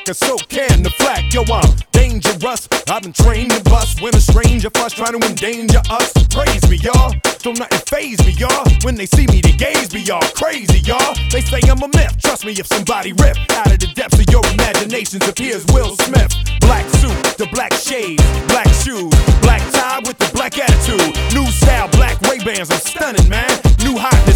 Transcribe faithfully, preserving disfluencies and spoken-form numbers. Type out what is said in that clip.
black, and so can the flag. Yo, I'm dangerous, I've been trained to bust. When a stranger fuss trying to endanger us, praise me, y'all. Don't nothing faze me, y'all. When they see me, they gaze me, y'all. Crazy, y'all. They say I'm a myth. Trust me, if somebody rip out of the depths of your imaginations, appears Will Smith. Black suit, the black shades, black shoes, black tie with the black attitude. New style, black Ray-Bans, I'm stunning, man.